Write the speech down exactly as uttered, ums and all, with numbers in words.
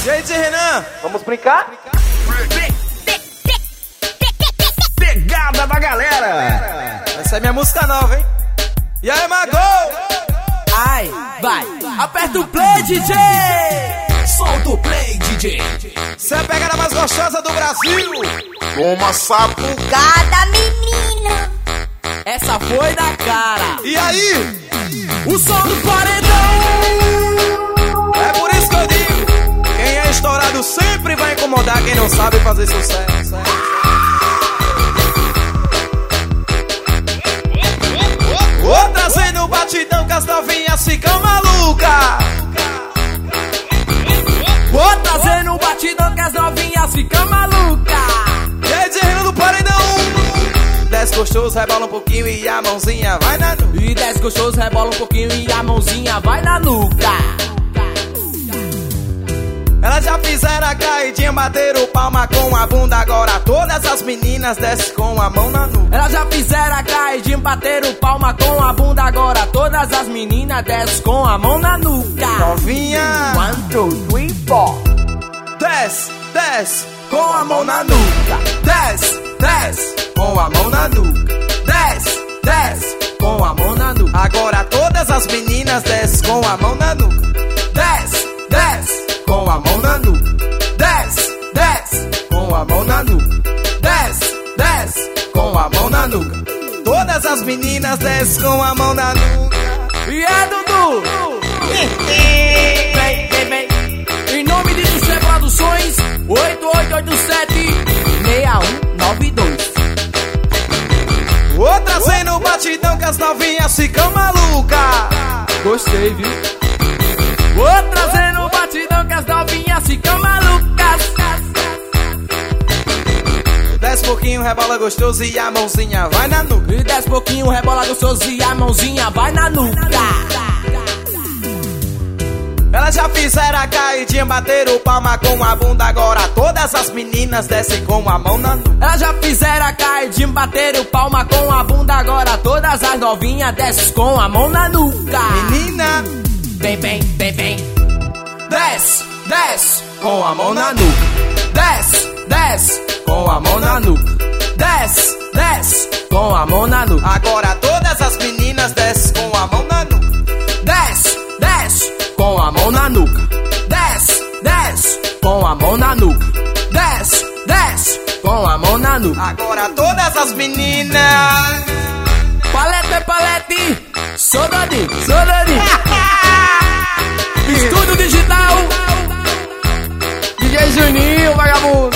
E aí, D J Renan? Vamos brincar? Pegada da galera! Essa é minha música nova, hein? E aí, Mago? Ai, vai, aperta o play, D J! Solta o play, D J! Você é a pegada mais gostosa do Brasil! Toma sapo! Cada menina! Essa foi da cara! E aí? O som do paredão! É por isso que eu digo: quem é estourado sempre vai incomodar quem não sabe fazer sucesso. Vou trazendo o batidão que as novinhas ficam malucas. Vou trazendo o batidão que as novinhas ficam malucas. E aí, D J Renan do paredão? Desce gostoso, rebola um pouquinho e a mãozinha vai na nuca. E desce gostoso, rebola um pouquinho e a mãozinha vai na nuca. Elas já fizeram a caidinha, bateram palma com a bunda. Agora todas as meninas descem com a mão na nuca. Elas já fizeram a caidinha, bateram palma com a bunda. Agora todas as meninas descem com a mão na nuca. Novinha, One, two, three, four. desce, desce com a mão na nuca. Desce, desce com a mão na nuca. Desce, desce com a mão na nuca. Agora todas as meninas descem com a mão na nuca. Desce, desce com a mão na nuca. Desce, desce com a mão na nuca. Desce, desce com a mão na nuca. Todas as meninas descem com a mão na nuca. E é, Dudu! Vem, vem, vem. Em nome de Dudu Produções, oito oito oito sete, seis um nove dois. Vou trazendo o batidão que as novinhas ficam malucas. Gostei, viu? Vou trazendo o batidão que as novinhas ficam malucas. Desce pouquinho, rebola gostoso e a mãozinha vai na nuca. E desce pouquinho, rebola gostoso e a mãozinha vai na nuca. Elas já fizeram a caidinha, bateram palma com a bunda. Agora todas as meninas descem com a mão na nuca. Elas já fizeram a caidinha, bateram palma com a bunda. Agora todas as novinhas descem com a mão na nuca. Menina, vem, vem, vem, vem. desce, desce com a mão na nuca. Desce, desce com a mão na nuca. Desce, desce Com a mão na nuca. Agora todas as meninas descem com a mão na nuca. Desce, desce Com a mão na nuca. desce, desce Com a mão na nuca. desce, desce Com a mão na nuca. Agora todas as meninas. Palete é palete. Sou Dani, sou Dani. Estúdio digital. D J Juninho, vagabundo.